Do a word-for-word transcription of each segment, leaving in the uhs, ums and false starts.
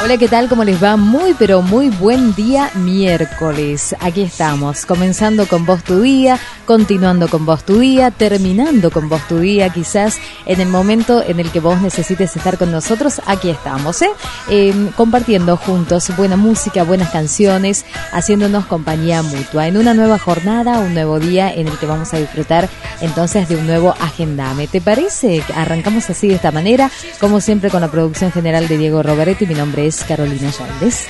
Hola, ¿qué tal? ¿Cómo les va? Muy, pero muy buen día miércoles. Aquí estamos, comenzando con Vos Tu Día, continuando con Vos Tu Día, terminando con Vos Tu Día, quizás en el momento en el que vos necesites estar con nosotros, aquí estamos, ¿eh? Eh, compartiendo juntos buena música, buenas canciones, haciéndonos compañía mutua. En una nueva jornada, un nuevo día en el que vamos a disfrutar entonces de un nuevo Agendame. ¿Te parece? Arrancamos así de esta manera, como siempre con la producción general de Diego Roveretti. Mi nombre es Carolina Yáñez.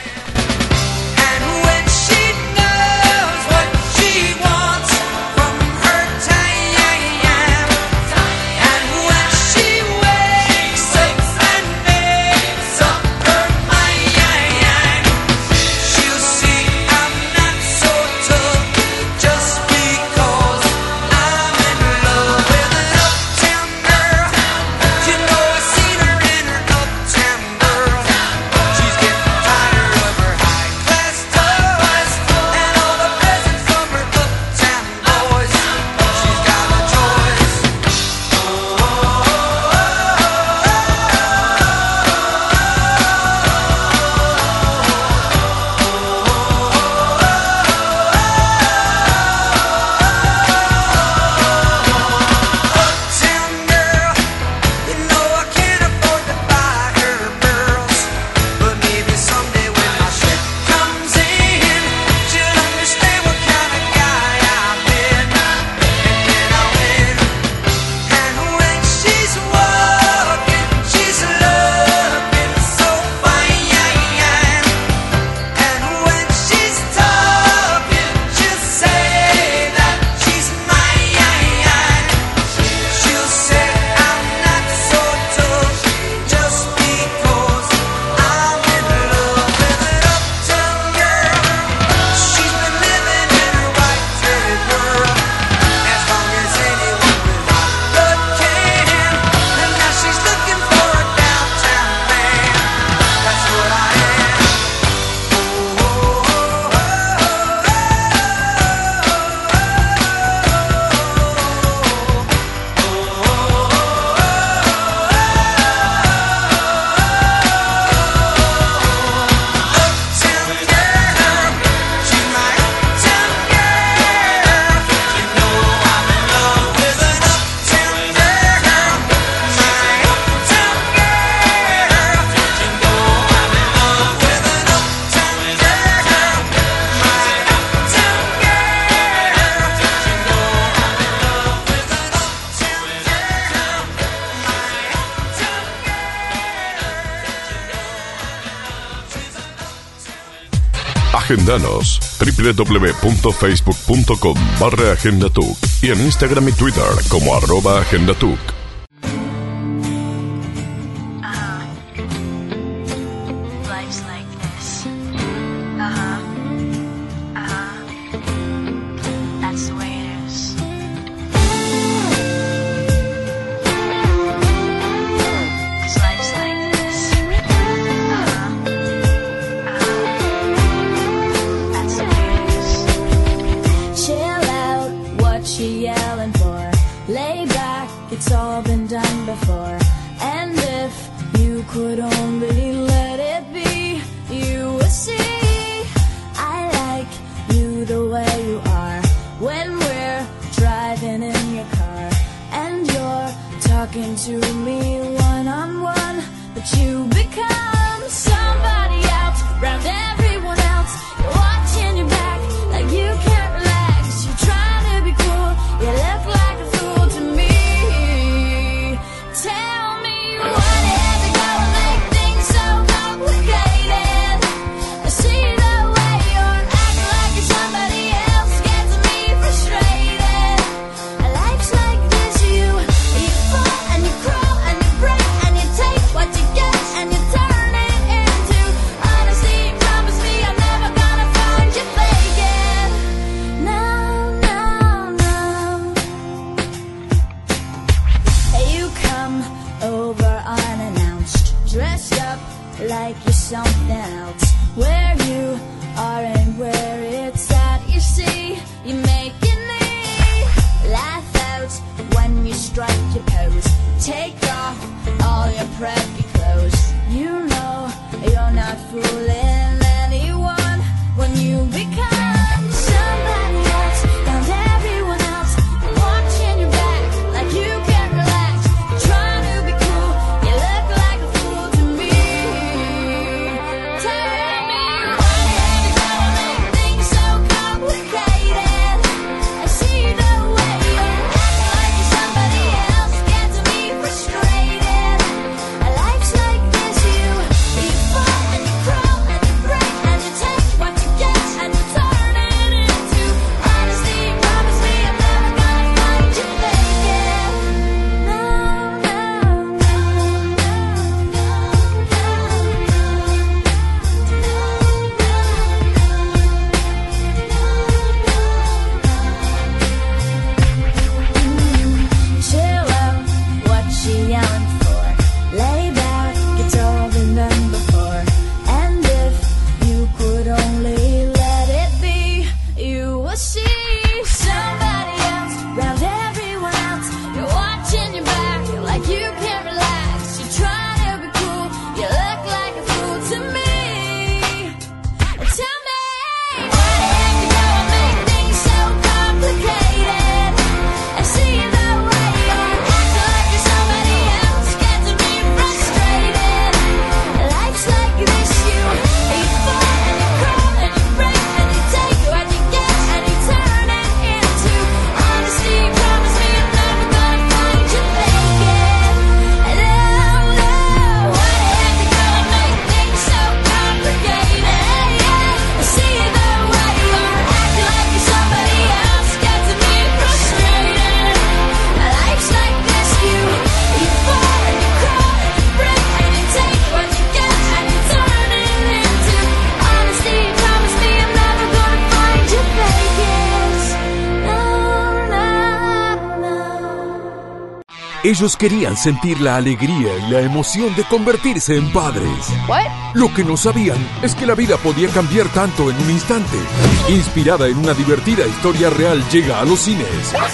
Agendanos doble u doble u doble u punto facebook punto com barra Agendatuc y en Instagram y Twitter como arroba Agendatuc. Take off all your preppy clothes. You know you're not Ellos querían sentir la alegría y la emoción de convertirse en padres. What? Lo que no sabían es que la vida podía cambiar tanto en un instante. Inspirada en una divertida historia real, llega a los cines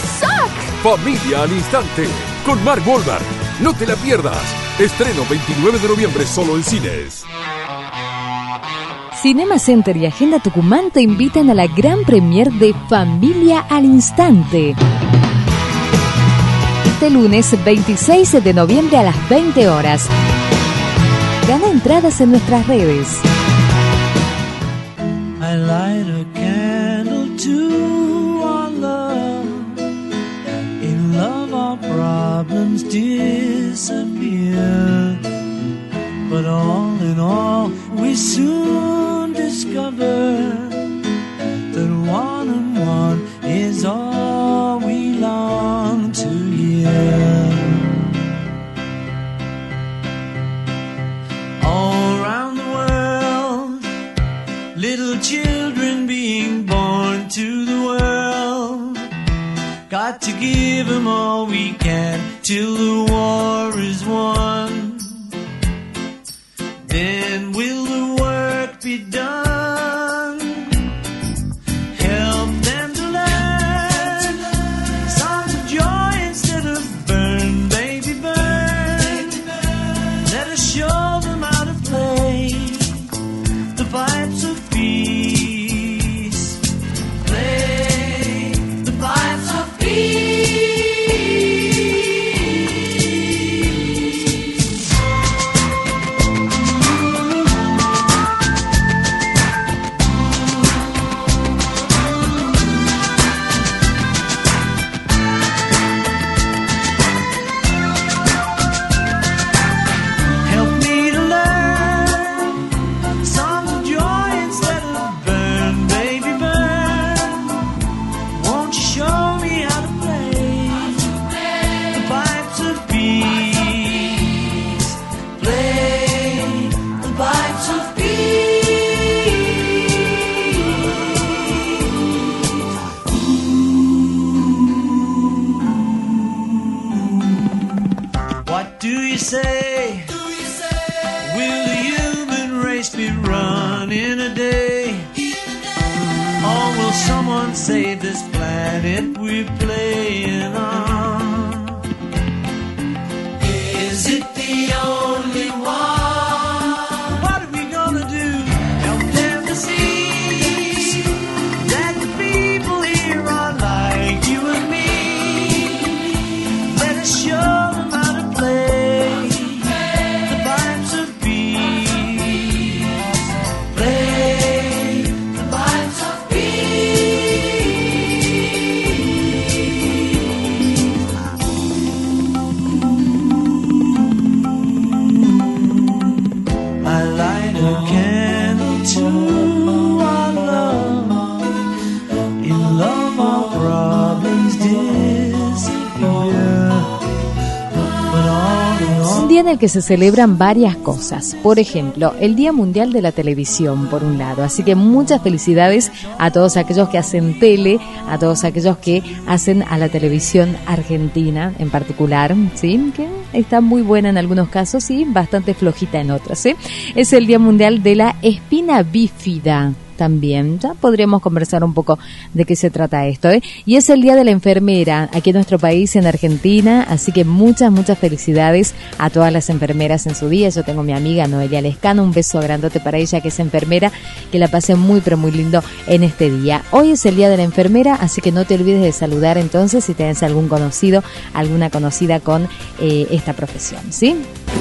Familia al Instante, con Mark Wahlberg. No te la pierdas. Estreno veintinueve de noviembre solo en cines. Cinema Center y Agenda Tucumán te invitan a la gran premier de Familia al Instante. Este lunes veintiséis de noviembre a las veinte horas. Gana entradas en nuestras redes. I light a candle to our love. In love our problems disappear. But all in all we soon discover that one and one is all we long to hear. All around the world, little children being born to the world. Got to give them all we can till the war is won. Then will the work be done? Help them to learn songs of joy instead of burn, baby, burn. Let us show them how to play the pipes of peace. Play the pipes of peace. Save this planet we're playing on. Is it the only one? What are we gonna do? día en el que se celebran varias cosas. Por ejemplo, el Día Mundial de la Televisión, por un lado. Así que muchas felicidades a todos aquellos que hacen tele, a todos aquellos que hacen a la televisión argentina en particular, ¿sí? Que está muy buena en algunos casos y bastante flojita en otros, ¿sí? Es el Día Mundial de la Espina Bífida. También, ya podríamos conversar un poco de qué se trata esto, ¿eh? Y es el Día de la Enfermera aquí en nuestro país, en Argentina, así que muchas, muchas felicidades a todas las enfermeras en su día. Yo tengo a mi amiga Noelia Lescano, un beso grandote para ella que es enfermera, que la pase muy, pero muy lindo en este día. Hoy es el Día de la Enfermera, así que no te olvides de saludar entonces si tienes algún conocido, alguna conocida con eh, esta profesión, ¿sí?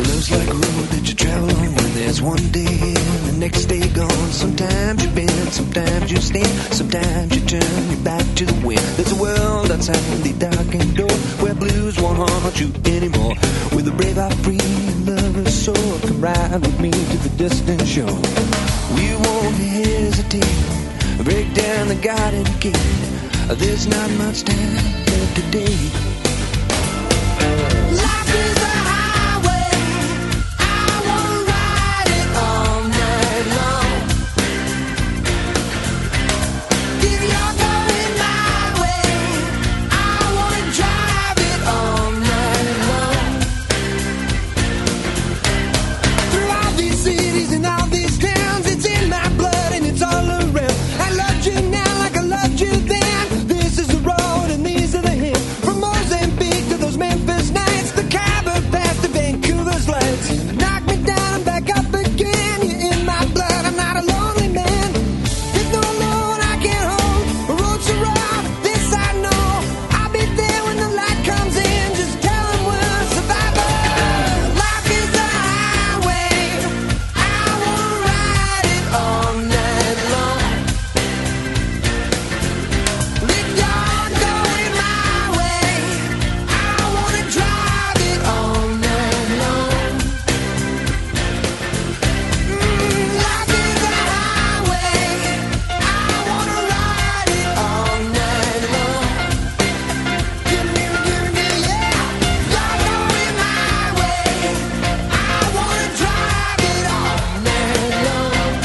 Sometimes you stand, sometimes you turn your back to the wind. There's a world outside the darkened door where blues won't haunt you anymore. With a brave heart, free and lover's soul, come ride with me to the distant shore. We won't hesitate, break down the garden gate. There's not much time left today. Life is a highway, I wanna ride it all night long. If you're going my way, I wanna drive it all night long. Through all these cities and all these towns, it's in my blood and it's all around. I loved you now like I loved you then. This is the road and these are the hills. From Mozambique to those Memphis nights, the Khyber Pass to Vancouver's lights. Knock me down and back up again. You're in my blood, I'm not a lonely man. There's no load I can't hold. The road's so rough, this I know. I'll be there when the light comes in. Just tell them we're survivors. Life is a highway, I wanna ride it all night long. If you're going my way, I wanna drive it all night long. Mm, life is a highway, I wanna ride it all night long. Give me, give me, yeah. You're going my way, I wanna drive it all night long.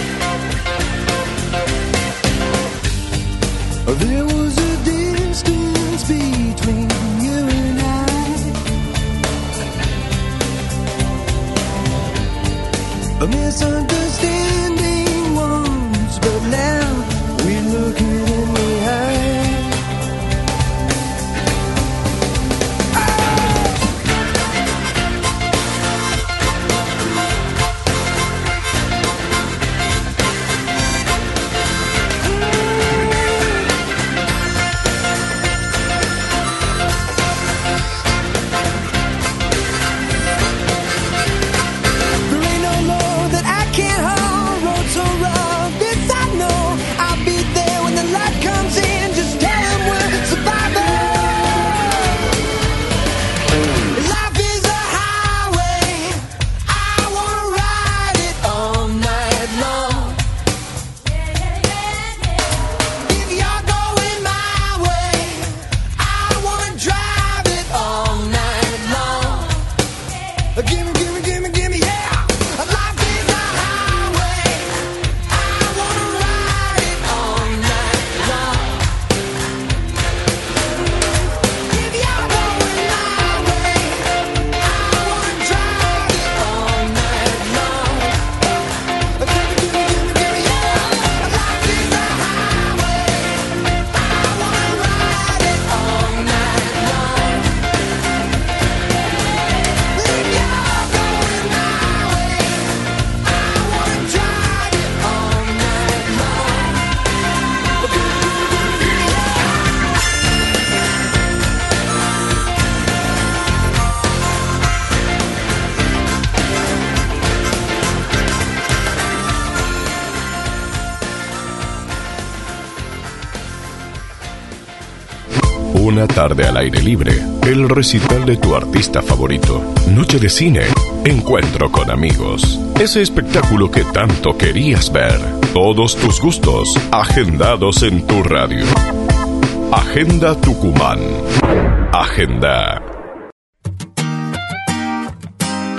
There was a distance between you and I, a misunderstanding once, but now we look it in the eye. There ain't no load that I can't hold. Road so rough, this I know. I'll be there when the light comes in. Just tell them we're survivors. Life is a highway, I wanna ride it all night long. If you're going my way, I wanna drive it all night long. Gimme, gimme, gimme, gimme, yeah. Life is a highway, I wanna ride it all night long. If you're going my way, I wanna drive it all night long. Gimme, gimme, gimme, gimme, yeah. Life is a highway, I wanna ride it all night long. If you're going my way, I wanna drive it all night long. Una tarde al aire libre, el recital de tu artista favorito, noche de cine, encuentro con amigos, ese espectáculo que tanto querías ver, todos tus gustos agendados en tu radio. Agenda Tucumán. Agenda.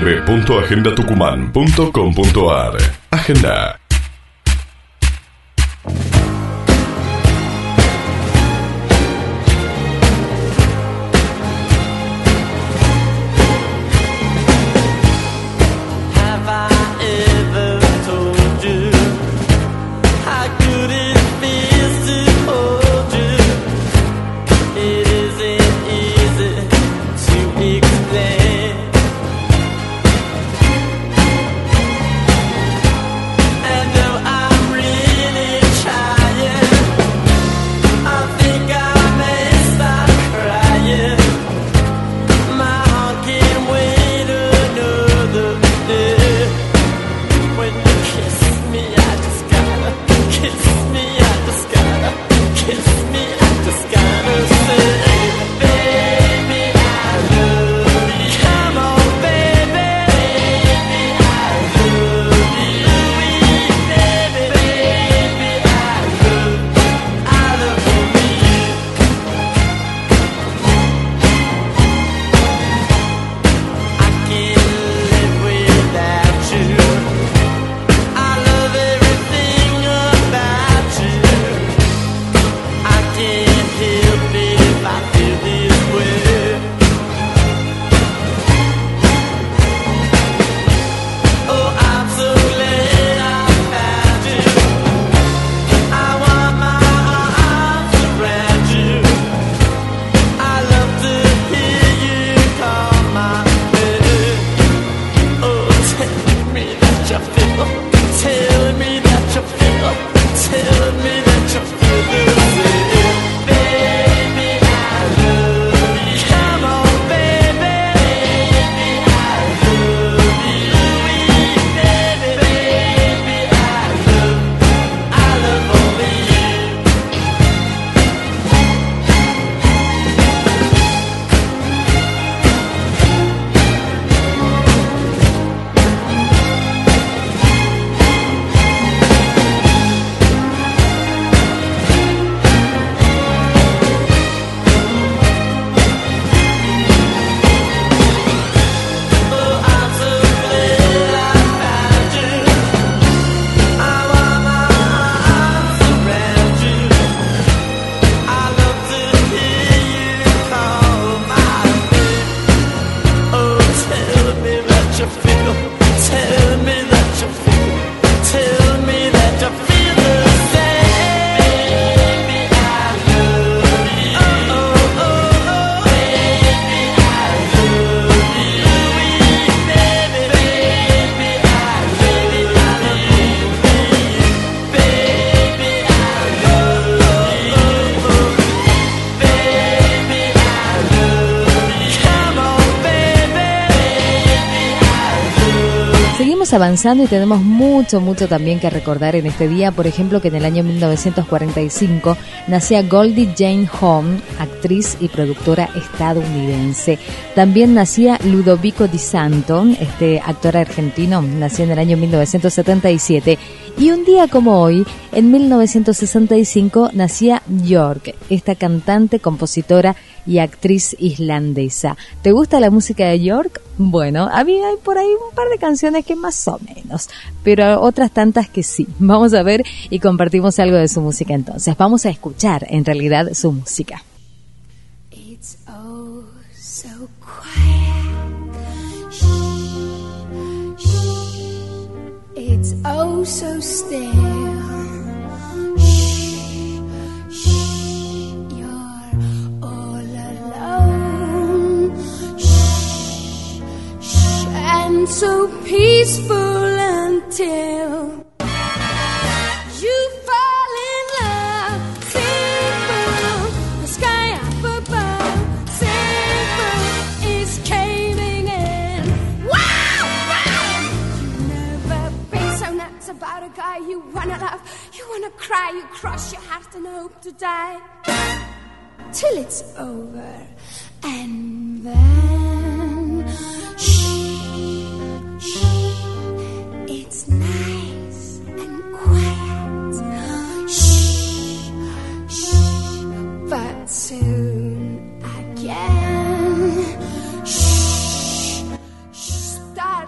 w punto agenda tucumán punto com punto a r. Agenda. Avanzando y tenemos mucho, mucho también que recordar en este día. Por ejemplo, que en el año mil novecientos cuarenta y cinco nacía Goldie Jane Home, actriz y productora estadounidense. También nacía Ludovico Di Santo, este actor argentino, nació en el año mil novecientos setenta y siete. Y un día como hoy, en mil novecientos sesenta y cinco, nacía Björk, esta cantante, compositora y actriz islandesa. ¿Te gusta la música de Björk? Bueno, a mí hay por ahí un par de canciones que más o menos, pero otras tantas que sí. Vamos a ver y compartimos algo de su música entonces. Vamos a escuchar en realidad su música. It's oh so quiet. Shh, shh. It's oh so still. Shh, shh. You're all alone. Shh, shh. And so peaceful until you fall in love. Sing for the sky up above. Sing for is caving in. Wow, wow. You've never been so nuts about a guy you wanna love. You wanna cry, you cross your heart and hope to die till it's over. And then shh, shh, it's nice and quiet. Shh, shh, but soon again. Shh, shh, start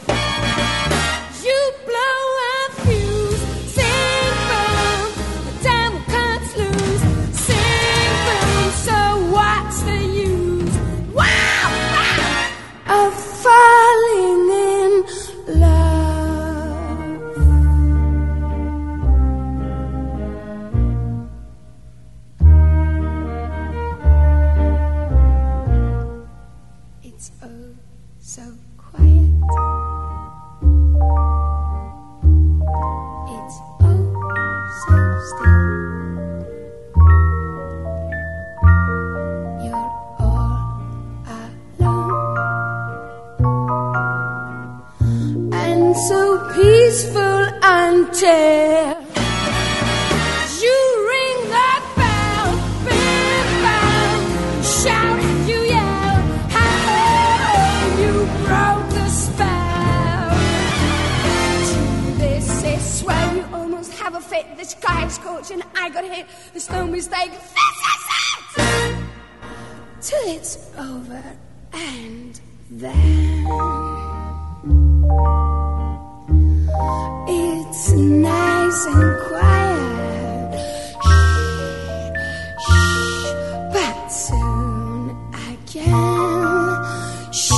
You blow a fuse, sing boom, the devil can't lose. Sing boom, so what's the use? Wow, wow, of falling in love. It's oh so quiet. It's oh so still. You're all alone and so peaceful until you ring that bell, big bell, shout, you yell, hey, you broke the spell. This is where you almost have a fit. The sky is scorching, I got hit. There's no mistake. This is it. Till it's over, and then it's nice and quiet. Shh, shh, but soon again, shh,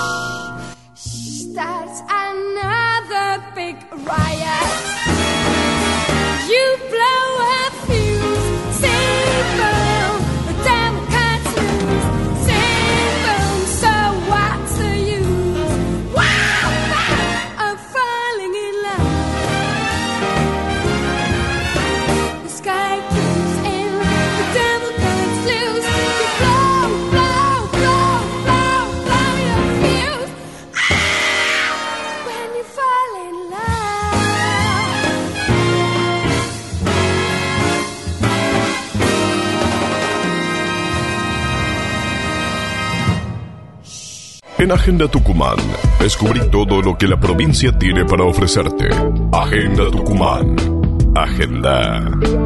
starts another big riot. You blow a fuse, sing boom, the devil can't lose. Sing boom, so what's the use? Wow, wow, of falling in love. The sky keeps in, the devil can't lose. You blow, blow, blow, blow, blow your fuse. Ah, when you fall in love. En Agenda Tucumán, descubrí todo lo que la provincia tiene para ofrecerte. Agenda Tucumán. Agenda.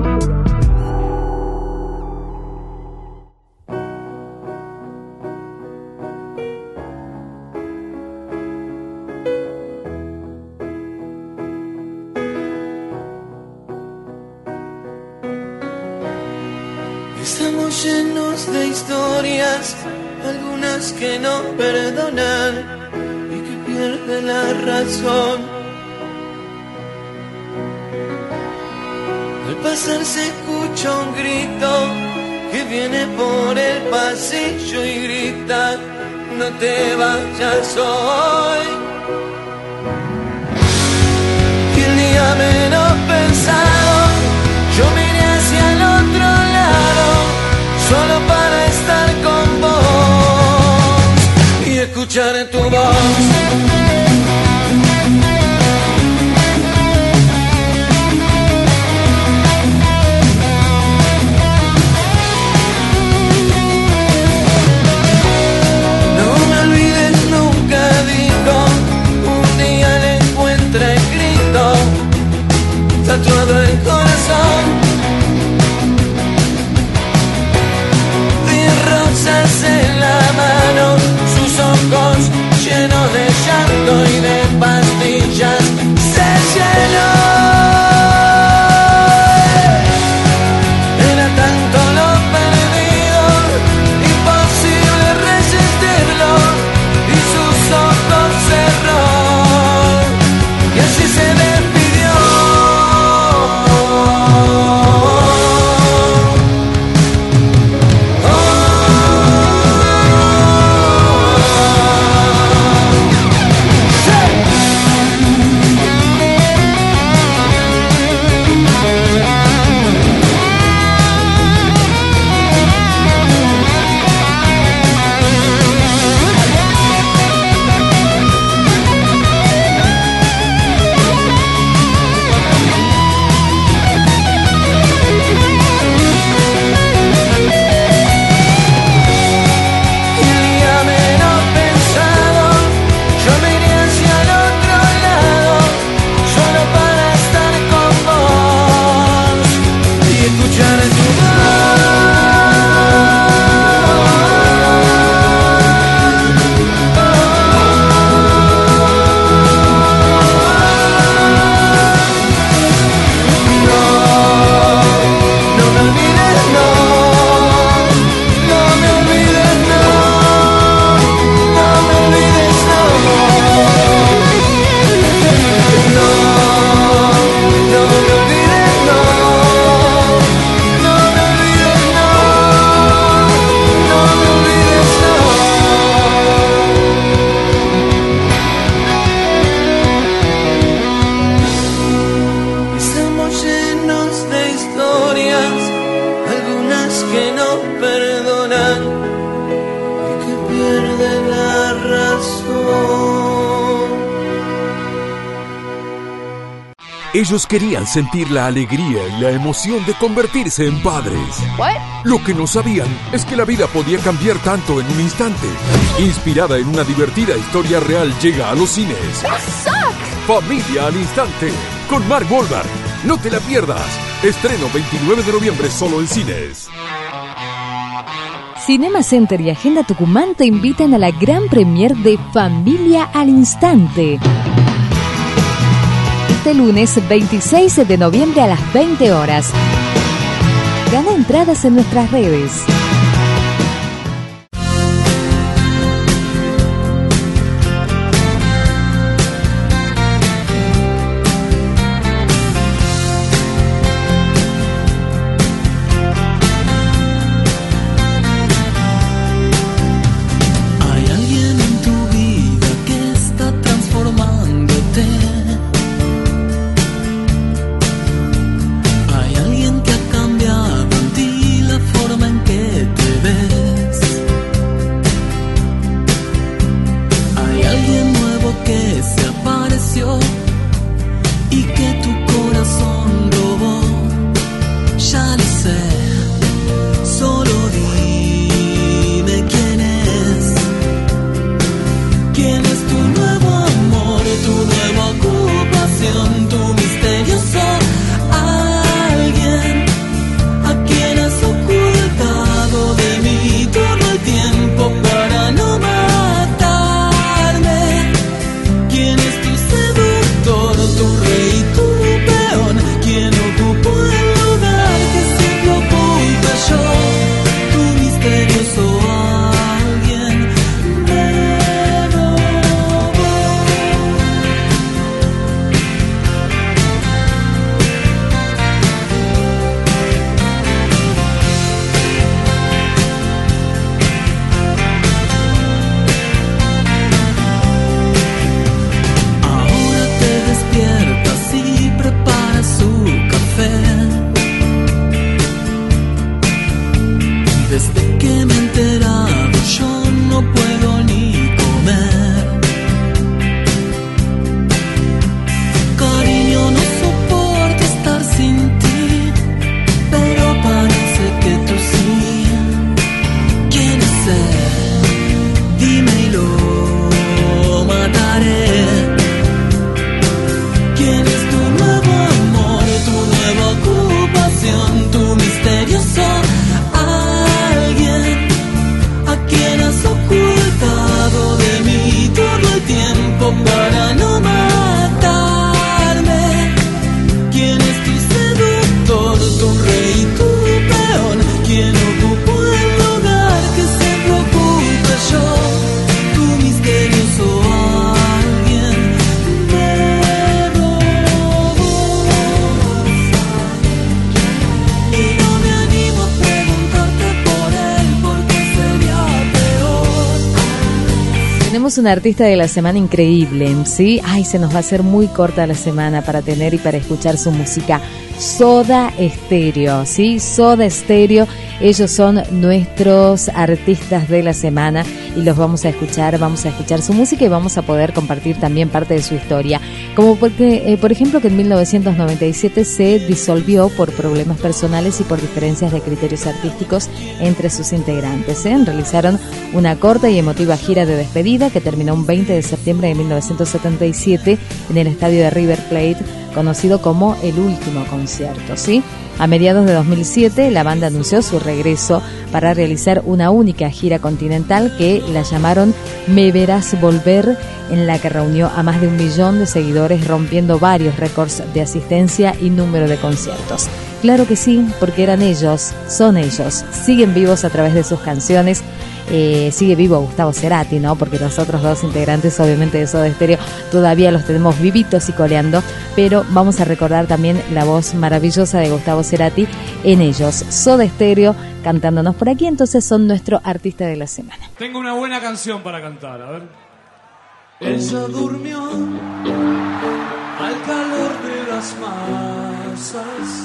Estamos llenos de historias, algunas que no perdonan y que pierden la razón. Al pasar se escucha un grito que viene por el pasillo y grita: no te vayas hoy. Y el día menos pensado, yo miré hacia el otro lado, solo para estar con vos y escuchar tu voz. No me olvides nunca, dijo, un día le Ellos querían sentir la alegría y la emoción de convertirse en padres. What? Lo que no sabían es que la vida podía cambiar tanto en un instante. Inspirada en una divertida historia real, llega a los cines Familia al Instante, con Mark Wahlberg. No te la pierdas. Estreno veintinueve de noviembre solo en cines. Cinema Center y Agenda Tucumán te invitan a la gran premier de Familia al Instante. Este lunes veintiséis de noviembre a las veinte horas. Gana entradas en nuestras redes. Una artista de la semana increíble, ¿sí? Ay, se nos va a hacer muy corta la semana para tener y para escuchar su música. Soda Stereo, ¿sí? Soda Stereo, ellos son nuestros artistas de la semana y los vamos a escuchar, vamos a escuchar su música y vamos a poder compartir también parte de su historia. Como porque, eh, por ejemplo, que en mil novecientos noventa y siete se disolvió por problemas personales y por diferencias de criterios artísticos entre sus integrantes, ¿eh? Realizaron una corta y emotiva gira de despedida que terminó un veinte de septiembre de mil novecientos setenta y siete en el estadio de River Plate, conocido como el último concierto, ¿sí? A mediados de dos mil siete, la banda anunció su regreso para realizar una única gira continental que la llamaron Me Verás Volver, en la que reunió a más de un millón de seguidores, rompiendo varios récords de asistencia y número de conciertos. Claro que sí, porque eran ellos, son ellos, siguen vivos a través de sus canciones. Eh, sigue vivo Gustavo Cerati, ¿no? Porque los otros dos integrantes, obviamente, de Soda Stereo todavía los tenemos vivitos y coleando, pero vamos a recordar también la voz maravillosa de Gustavo Cerati en ellos. Soda Stereo cantándonos por aquí, entonces son nuestro artista de la semana. Tengo una buena canción para cantar, a ver. Ella durmió al calor de las masas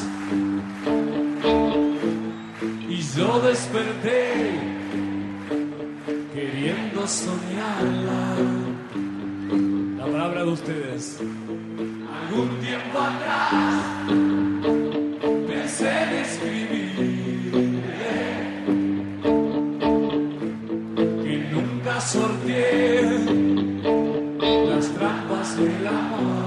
y yo desperté queriendo soñarla. La palabra de ustedes. Algún tiempo atrás pensé en escribir que nunca sorteé las trampas del amor.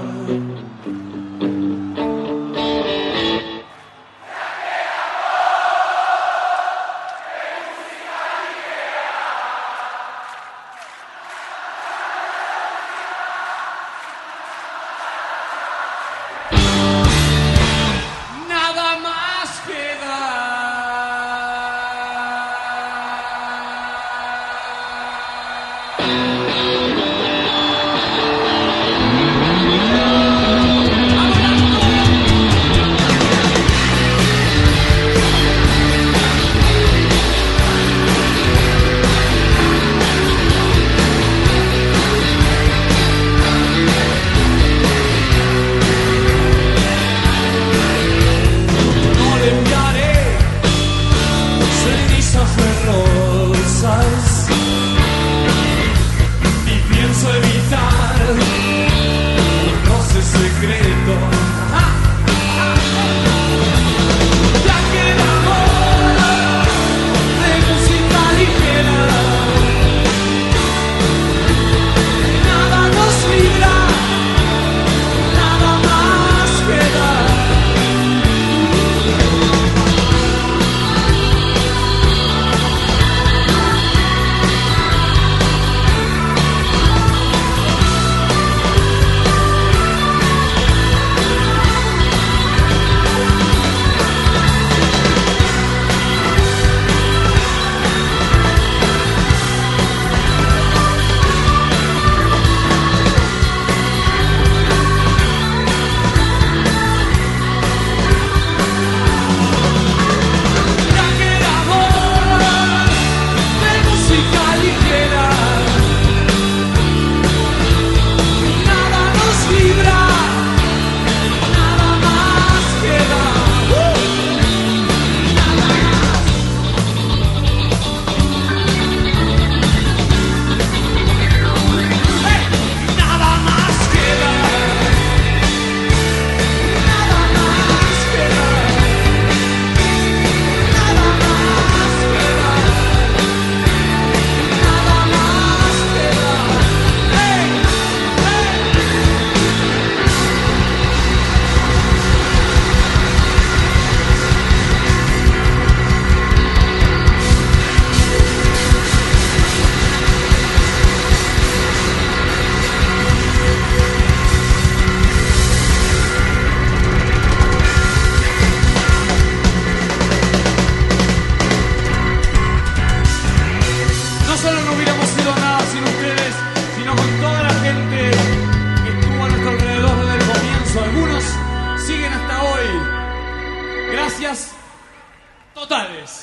Totales.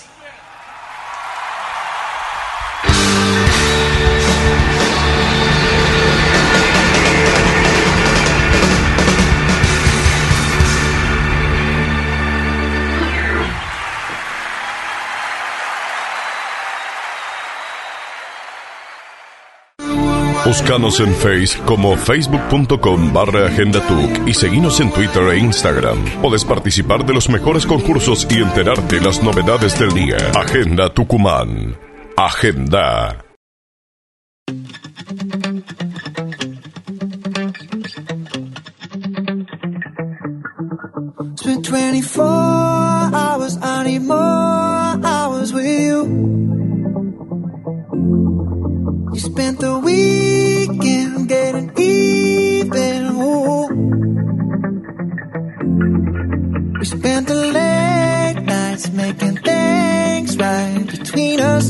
Búscanos en Face como facebook.com barra AgendaTuc y seguinos en Twitter e Instagram. Podés participar de los mejores concursos y enterarte de las novedades del día. Agenda Tucumán. Agenda. Spent twenty-four hours, I need more hours with you. You spent the weekend getting even, ooh. We spent the late nights making things right between us.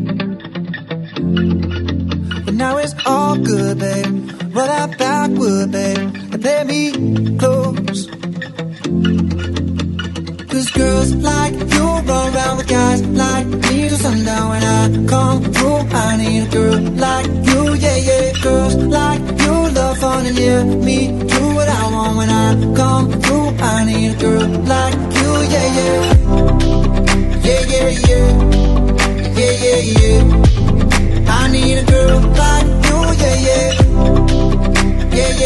But now it's all good, babe. Roll that backward, babe, and play me close. Cause girls like you run around with guys like me till sundown. When I come through, I need a girl like you, yeah, yeah. Girls like you love fun and yeah, me do what I want. When I come through, I need a girl like you, yeah, yeah. Yeah, yeah, yeah. Yeah, yeah, yeah. I need a girl like you, yeah, yeah. Yeah,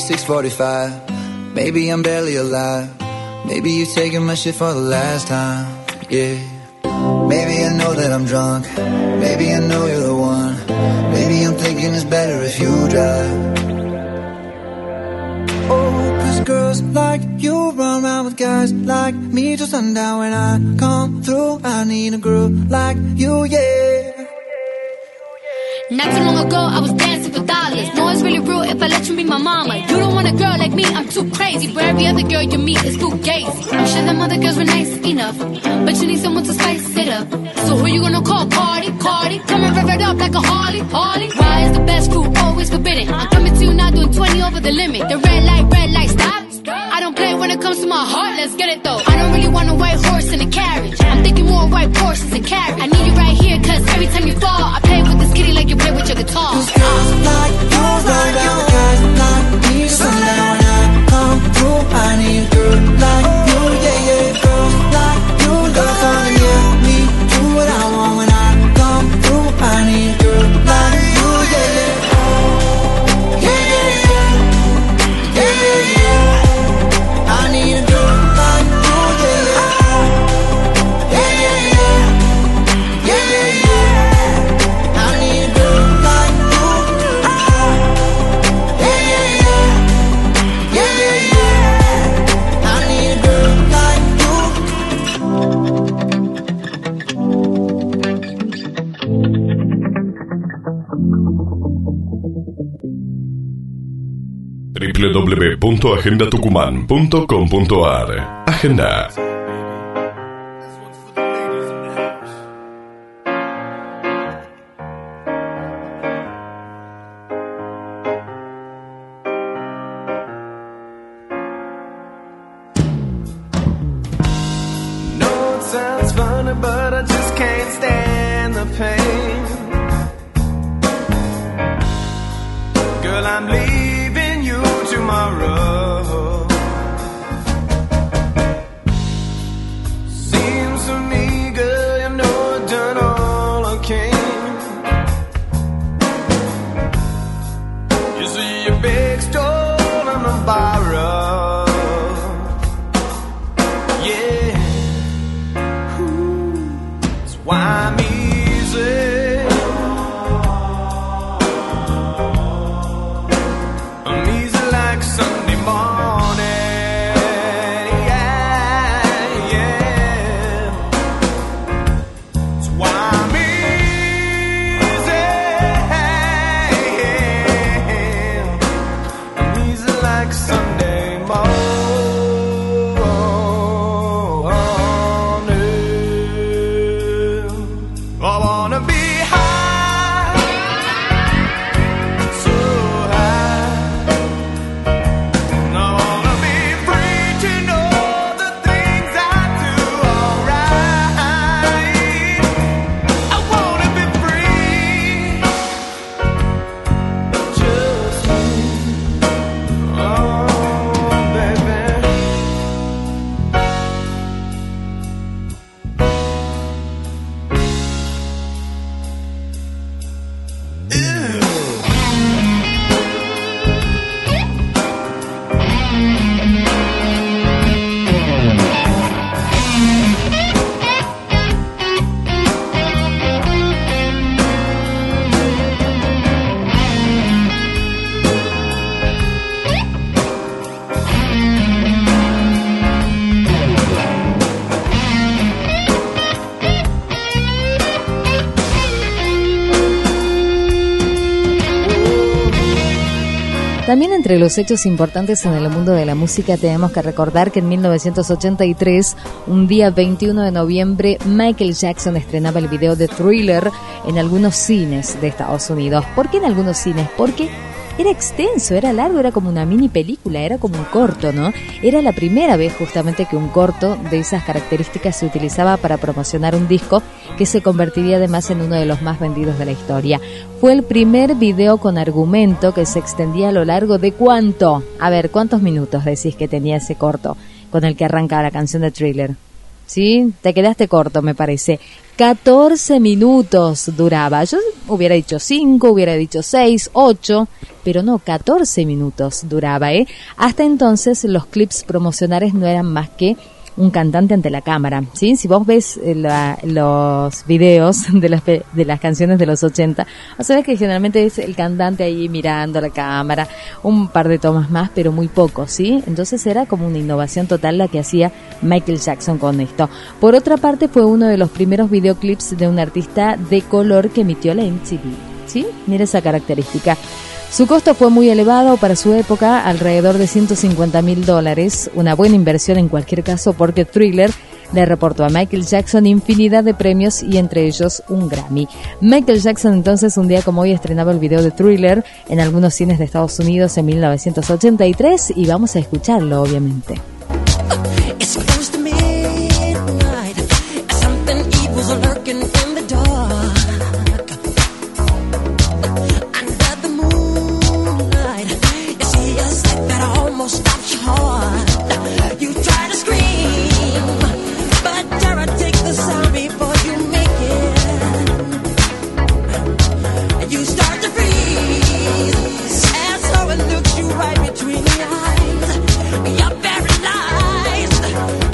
six forty-five. Maybe I'm barely alive. Maybe you taking my shit for the last time. Yeah. Maybe I know that I'm drunk. Maybe I know you're the one. Maybe I'm thinking it's better if you drive. Oh, cause girls like you run around with guys like me till sundown. When I come through, I need a girl like you, yeah. Not too long ago, I was dancing for dollars. No, it's really real if I let you be my mama. You don't want a girl like me, I'm too crazy. But every other girl you meet is too gazy. I'm sure them other girls were nice enough, but you need someone to spice it up. So who you gonna call? Cardi, Cardi. Come and rev it up like a Harley, Harley. Why is the best food always forbidden? I'm coming to you now doing twenty over the limit. The red light, red light, stop. I don't play when it comes to my heart, let's get it though. I don't really want a white horse in a carriage. I'm thinking more white horses and carriage. I need you right here, cause every time you fall, I play with this kitty like you play with your guitar. Cause girls like you run down with guys like me till sundown. When I come through, I need a girl like you, yeah, yeah. Girls like you love fun, yeah. Me do what I want when I come through. I need a girl like you, yeah, yeah. Yeah, yeah, yeah. Yeah, yeah, yeah. I need a girl like you, yeah, yeah. Yeah, yeah, yeah. Yeah, yeah, yeah. I need a girl like you. Yeah, yeah, yeah. Yeah, yeah, yeah. I need a girl like w w w punto agenda tucumán punto com punto a r. Agenda. No, it sounds funny, but I just can't stand the pain. Girl, I'm leaving you tomorrow. Seems to me, girl, you know I've done all I can. You see your big stole on the borrow. Yeah. Ooh, that's why I'm easy. I'm easy like Sunday morning. Yeah, yeah. That's why I'm easy. I'm easy like Sunday morning. I wanna be high, so high. I wanna be free to know the things I do alright. I wanna be free, just me. Oh, baby. También entre los hechos importantes en el mundo de la música tenemos que recordar que en mil novecientos ochenta y tres, un día veintiuno de noviembre, Michael Jackson estrenaba el video de Thriller en algunos cines de Estados Unidos. ¿Por qué en algunos cines? Porque era extenso, era largo, era como una mini película, era como un corto, ¿no? Era la primera vez justamente que un corto de esas características se utilizaba para promocionar un disco que se convertiría además en uno de los más vendidos de la historia. Fue el primer video con argumento que se extendía a lo largo de ¿cuánto? A ver, ¿cuántos minutos decís que tenía ese corto con el que arranca la canción de Thriller? ¿sí? Te quedaste corto, me parece. catorce minutos duraba. Yo hubiera dicho cinco, hubiera dicho seis, ocho, pero no, catorce minutos duraba, ¿eh? Hasta entonces los clips promocionales no eran más que un cantante ante la cámara, ¿sí? Si vos ves la, los videos de las, de las canciones de los ochenta, vas a ver que generalmente es el cantante ahí mirando la cámara, un par de tomas más, pero muy poco, ¿sí? Entonces era como una innovación total la que hacía Michael Jackson con esto. Por otra parte, fue uno de los primeros videoclips de un artista de color que emitió la M T V, ¿sí? Mira esa característica. Su costo fue muy elevado para su época, alrededor de ciento cincuenta mil dólares, una buena inversión en cualquier caso porque Thriller le reportó a Michael Jackson infinidad de premios y entre ellos un Grammy. Michael Jackson entonces un día como hoy estrenaba el video de Thriller en algunos cines de Estados Unidos en mil novecientos ochenta y tres y vamos a escucharlo obviamente. It's close to midnight. Something evil's lurking in the dark. Under the moonlight, you see a sight that almost stops your heart. You try to scream, but terror takes the sound before you make it. You start to freeze, and so it looks you right between the eyes. You're paralyzed.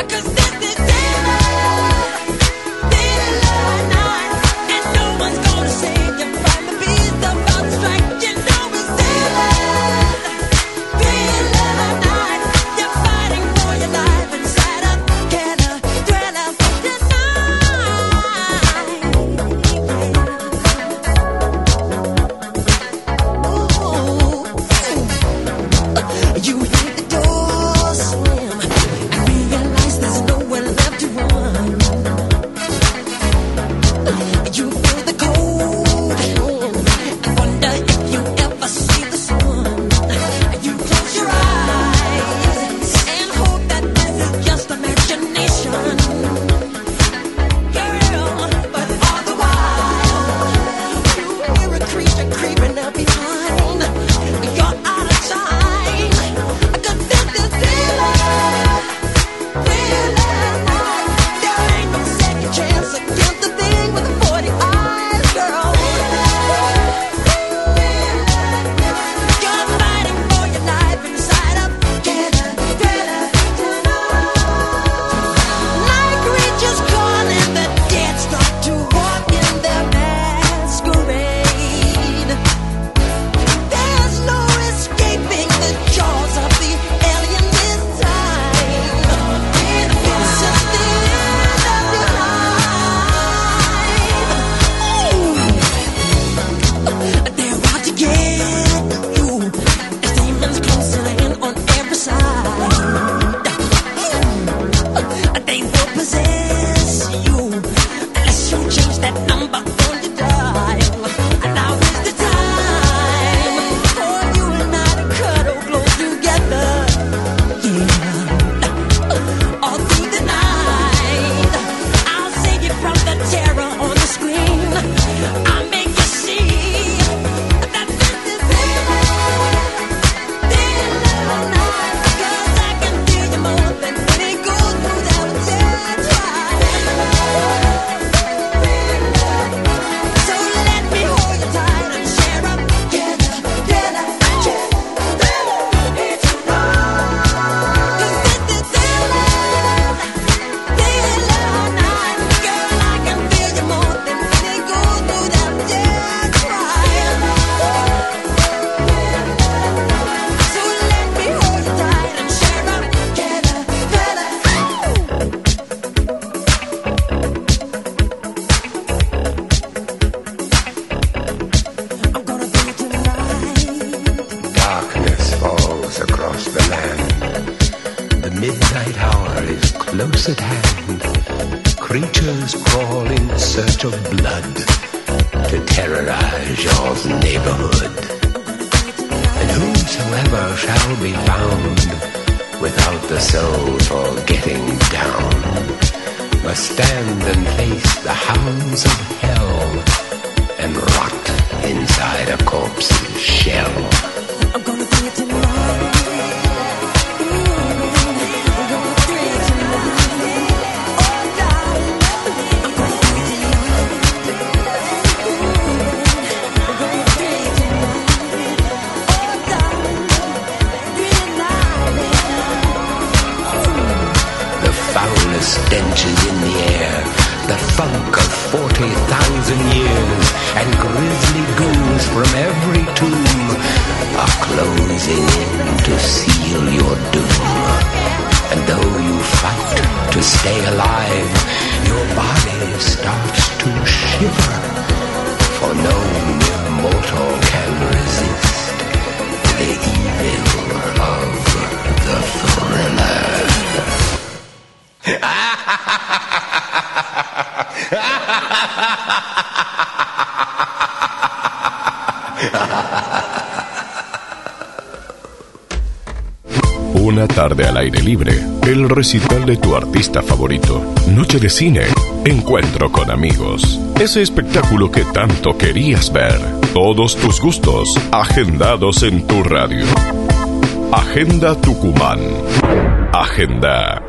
close at hand. Creatures crawl in search of blood to terrorize your neighborhood. And whosoever shall be found without the soul for getting down must stand and face the hounds of hell and rot inside a corpse's shell. I'm gonna bring it to life. and grisly ghouls from every tomb are closing in to seal your doom. And though you fight to stay alive, your body starts to shiver, for no mere mortal can resist the evil of the thriller. Una tarde al aire libre, el recital de tu artista favorito, noche de cine, encuentro con amigos, ese espectáculo que tanto querías ver, todos tus gustos agendados en tu radio. Agenda Tucumán. Agenda.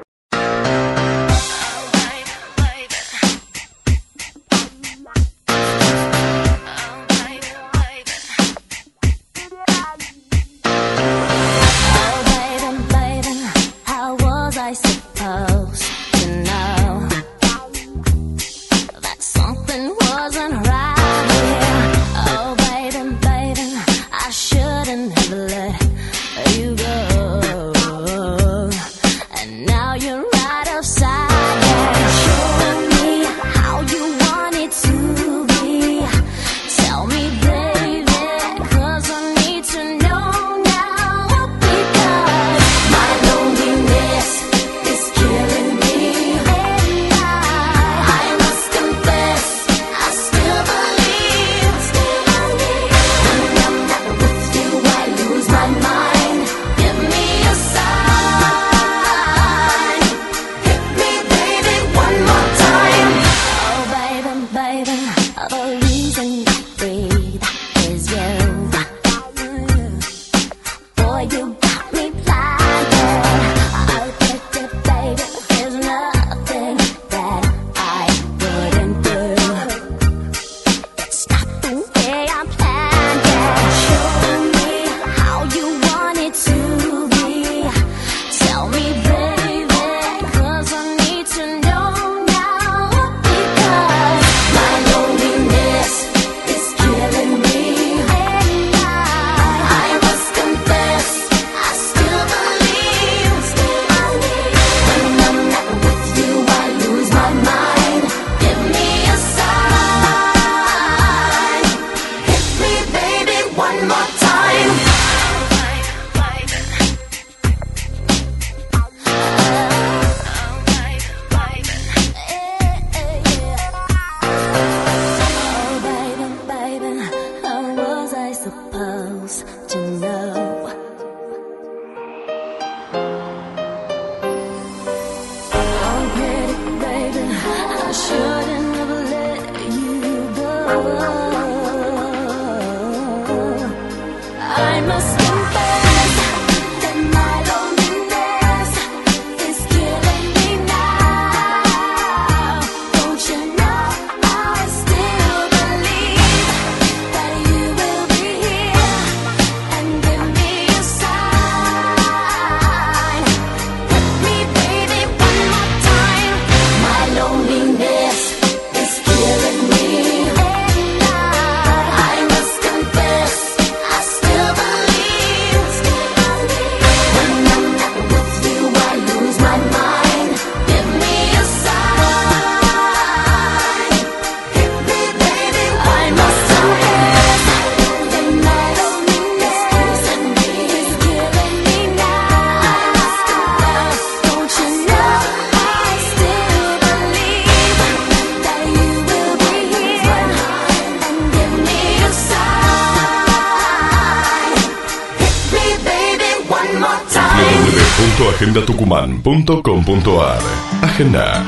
agenda tucumán punto com punto ar. Agenda.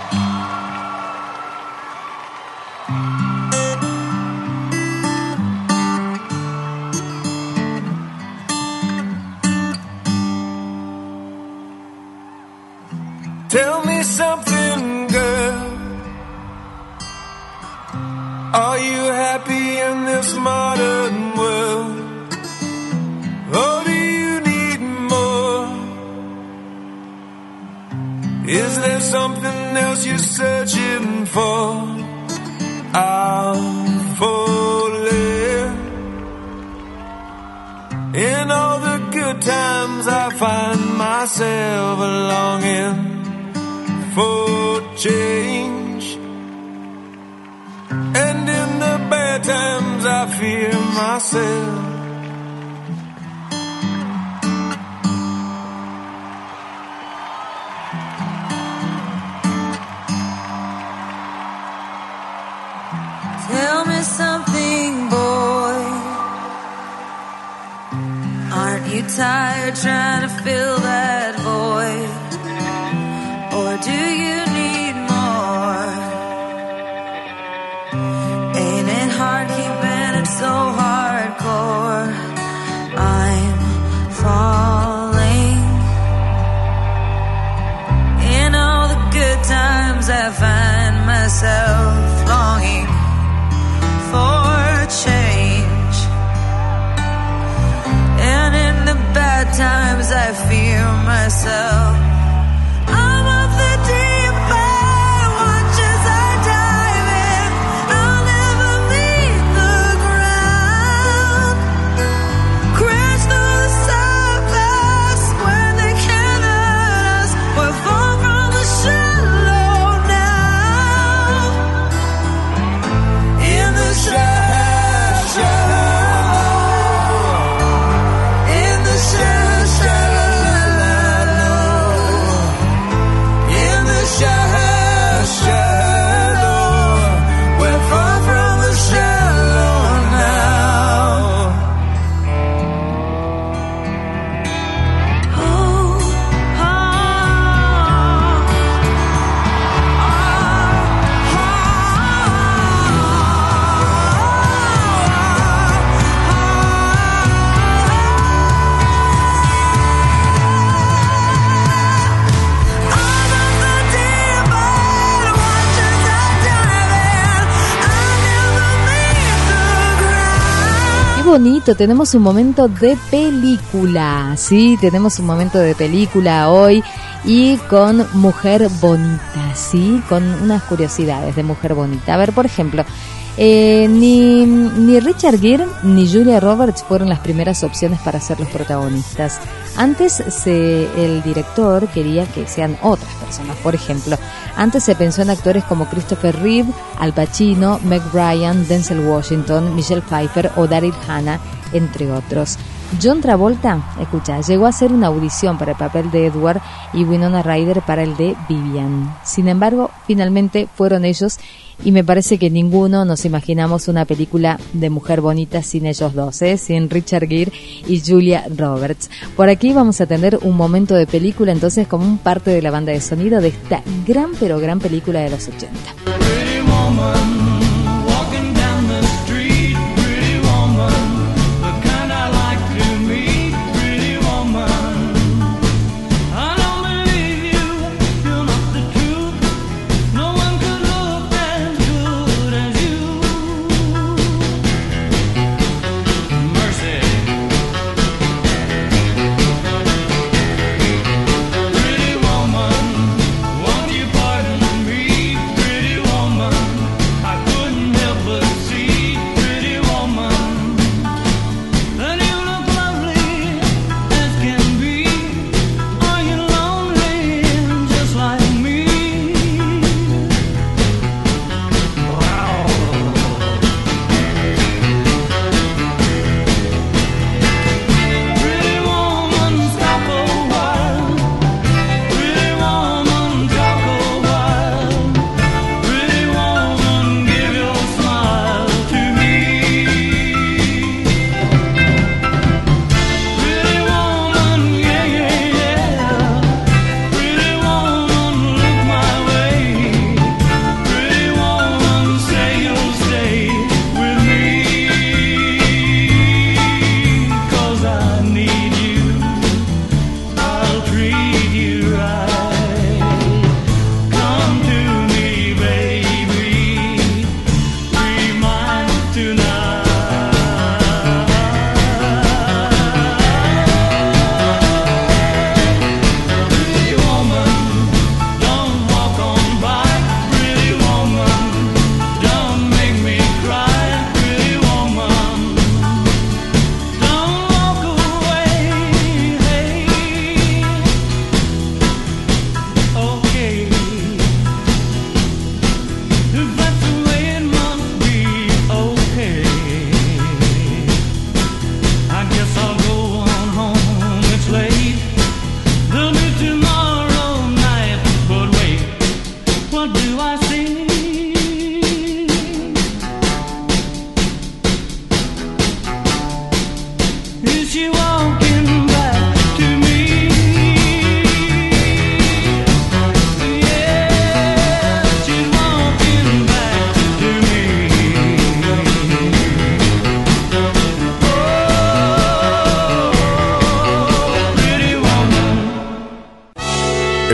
Tell me something, girl. Are you happy in this modern world? Or do you need more? Is there something else you're searching for? I'll times I find myself longing for change, and in the bad times I fear myself. Tell me something, boy. Aren't you tired trying to fill that void? Or do you need more? Ain't it hard keeping it so hardcore? I'm falling. In all the good times I find myself longing for change, and in the bad times I fear myself. I'm of the deep end, watch as I dive in. I'll never leave the ground. Crash through the surface where they can't hurt us. We're far from the shallow now. In the shallow, in the shallow, shallow, in the shallow, shallow, we're far from the shallow now. Oh, oh, Qué bonito, tenemos un momento de película, sí, tenemos un momento de película hoy y con Mujer Bonita, sí, con unas curiosidades de Mujer Bonita. A ver, por ejemplo, eh, ni, ni Richard Gere ni Julia Roberts fueron las primeras opciones para ser los protagonistas. Antes se, el director quería que sean otras personas. Por ejemplo, antes se pensó en actores como Christopher Reeve, Al Pacino, Meg Ryan, Denzel Washington, Michelle Pfeiffer o Daryl Hannah, entre otros. John Travolta, escucha, llegó a hacer una audición para el papel de Edward y Winona Ryder para el de Vivian. Sin embargo, finalmente fueron ellos y me parece que ninguno nos imaginamos una película de Mujer Bonita sin ellos dos, ¿eh? Sin Richard Gere y Julia Roberts. Por aquí vamos a tener un momento de película entonces como un parte de la banda de sonido de esta gran pero gran película de los ochenta. Pretty woman, walking down the street, pretty woman, the kind I like to meet, pretty woman. I don't believe you, you're not the truth. No one could look as good as you. Mercy. Pretty woman, won't you pardon me, pretty woman?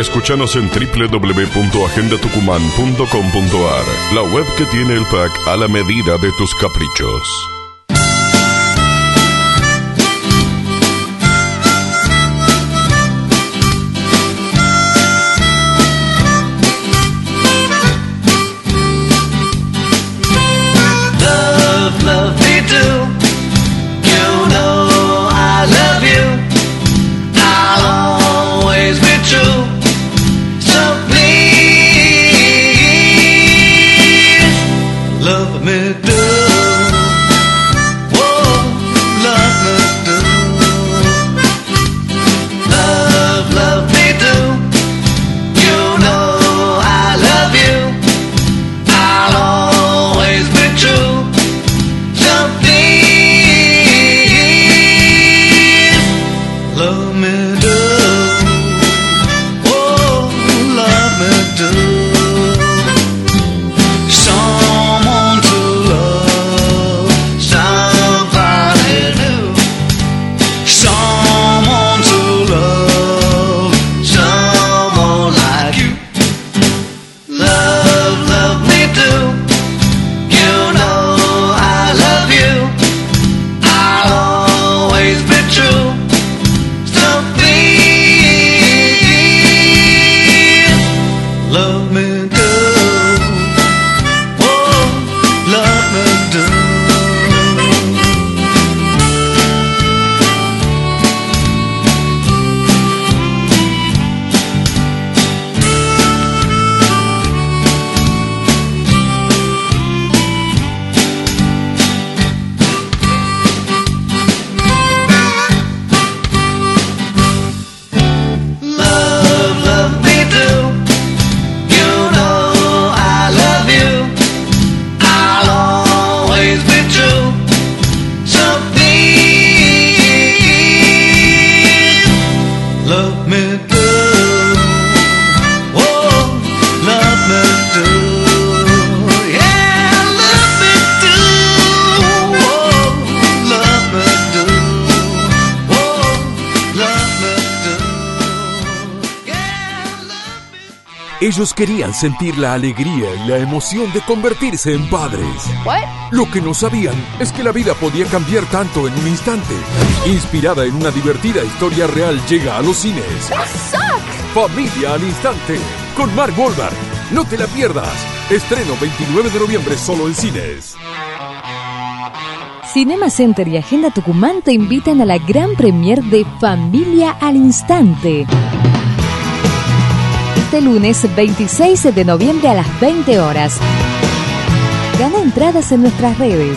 Escúchanos en doble u doble u doble u punto agenda tucumán punto com punto a r, la web que tiene el pack a la medida de tus caprichos. Love, love me do. You know I love you. I'll always be true. So please, love me do. Whoa, love me do. Love, love me do. You know I love you. I'll always be true. So please, love me do. Oh, love me do. Someone to love, somebody new. Someone to love, someone like you. Love, love me do. You know I love you. I'll always be true. So please, love me do. Oh, love me do. Love, love me do. You know I love you. I'll always be true. So please, love me do. Oh, love me do. Yeah, love me do. Oh, love me do. Oh, love me do. Ellos querían sentir la alegría y la emoción de convertirse en padres. Lo que no sabían es que la vida podía cambiar tanto en un instante. Inspirada en una divertida historia real, llega a los cines Familia al Instante, con Mark Wahlberg. No te la pierdas. Estreno veintinueve de noviembre solo en cines. Cinema Center y Agenda Tucumán te invitan a la gran premier de Familia al Instante. Este lunes veintiséis de noviembre a las veinte horas. Gana entradas en nuestras redes.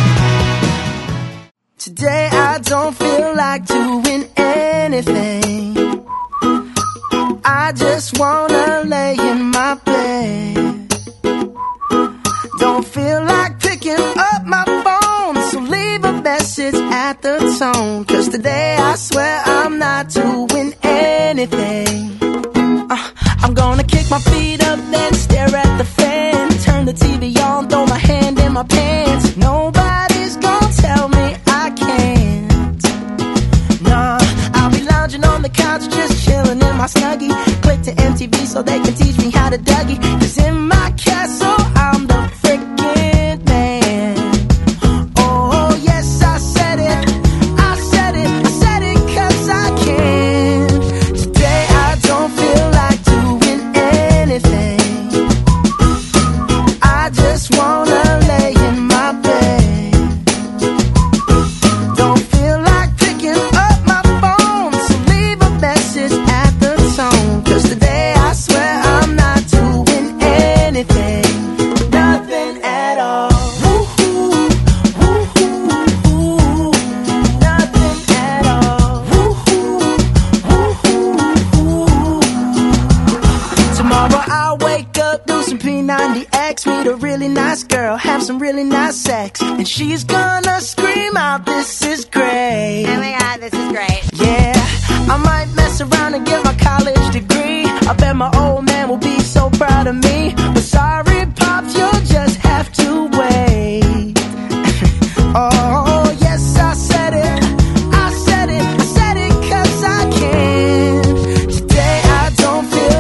Today I don't feel like doing anything. I just wanna lay in my bed. Don't feel like picking up my phone, so leave a message at the tone. Cause today I swear I'm not doing anything. Uh, I'm gonna kick my feet up, then stare at the fan. Turn the T V on, throw my hand in my pants. Nobody's gonna tell me I can't. Nah, I'll be lounging on the couch, just chilling in my Snuggie. Click to M T V so they can teach me how to Dougie. Cause in my castle, I'm the freaking man. Oh, yes, I said it. I said it. I said it cause I can. Today I don't feel like doing anything. I just wanna lay in my bed. Don't feel like picking up my phone, so leave a message at the tone. Cause today I swear I'm not doing anything. Nothing at all. Woo-hoo, woo-hoo, woo. Nothing at all. Woo-hoo, woo-hoo, woo. Tomorrow I'll wake up, do some P ninety X, meet a really nice girl, have some really nice sex, and she's gonna scream out, "This is great." Oh my god, this is great. Yeah, I might mess around and get my college degree. I bet my old man will be so proud of me. But sorry, Pops, you'll just have to wait. Oh, yes, I said it. I said it. I said it cause I can. Today I don't feel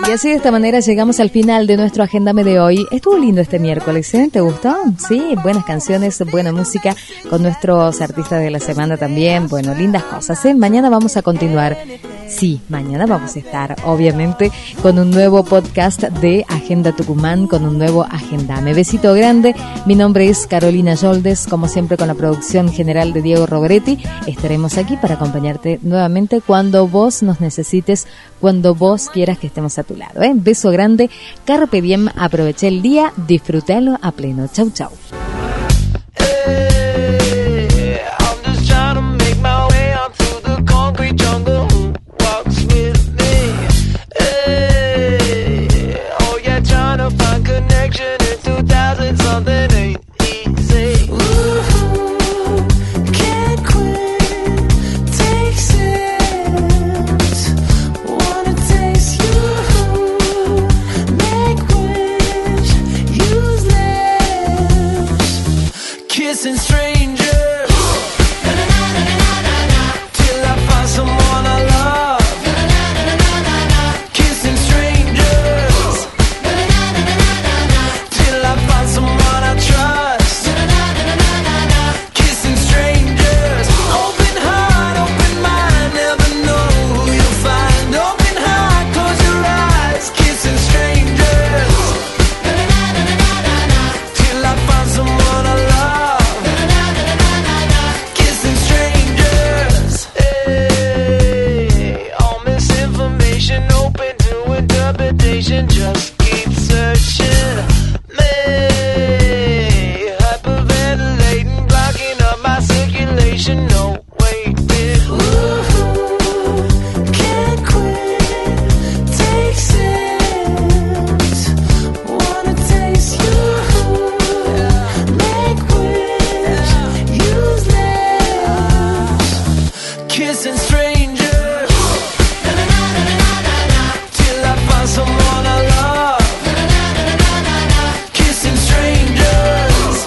Y así de esta manera llegamos al final de nuestro Agendame de hoy. Estuvo lindo este miércoles, ¿eh? ¿Te gustó? Sí, buenas canciones, buena música con nuestros artistas de la semana también. Bueno, lindas cosas, ¿eh? Mañana vamos a continuar. Sí, mañana vamos a estar, obviamente, con un nuevo podcast de Agenda Tucumán, con un nuevo Agendame. Besito grande. Mi nombre es Carolina Yoldes, como siempre con la producción general de Diego Roberetti. Estaremos aquí para acompañarte nuevamente cuando vos nos necesites, cuando vos quieras que estemos a tu lado, ¿eh? Beso grande, carpe diem, aproveché el día, disfrútalo a pleno. Chau, chau. Hey, I'm just trying to make my way out through the concrete jungle. Who walks with me? Hey, oh yeah, trying to find connection in two thousand something ain't easy. Ooh, can't quit, take sips, wanna taste you, make wish, use lips, kissing strangers till I find someone I love. Kissing strangers till I find someone I trust. Kissing strangers, open heart, open mind, never know who you'll find. Open heart, close your eyes. Kissing strangers till I find someone I love. Kissing strangers, hey, all misinformation open to interpretation. Just keep searching. Me, hyperventilating, blocking up my circulation. No waiting. Ooh, can't quit, take sips, wanna taste you, make wish, use lips, kissing strangers till I find someone I love. Kissing strangers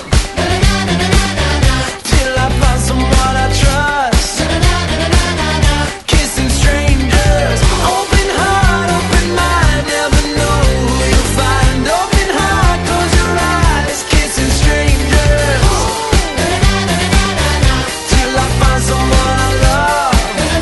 till I find someone I trust. Kissing strangers, open heart, open mind, never know who you'll find. Open heart, close your eyes. Kissing strangers till I find someone I love.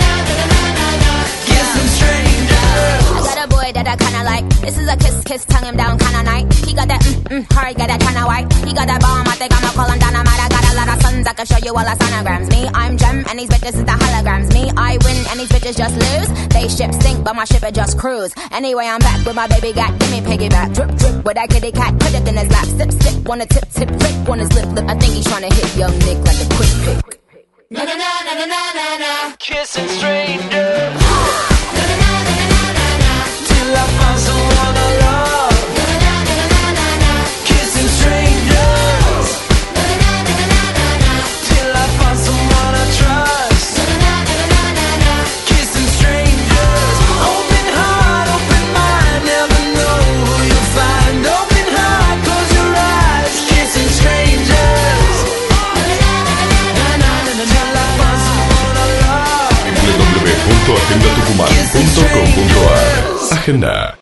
Kissing strangers. I got a boy that I kinda like. This is a kiss, kiss, tongue him down kinda night. He got that mm, mm, hard, got that kinda white. He got that bomb, I think I'ma call him dynamite. I got a lot of sons, I can show you all the sonograms. Me, I'm Gem, and these bitches is the holograms. Me, I win, and these bitches just lose. They ship sink, but my ship it just cruise. Anyway, I'm back with my baby got, give me piggyback. Drip, drip, with that kitty cat, put it in his lap. Sip, sip, wanna tip, tip, flip on his lip, lip. I think he's tryna hit young Nick like a quick pick. Na na na na na na na na. Kissing strangers till I find someone I love. Kissing strangers till I find someone I trust. Kissing strangers, open heart, open mind, never know who you'll find. Open heart, close your eyes. Kissing strangers till I find someone I love. w w w punto agenda tucumán punto com punto a. Agenda.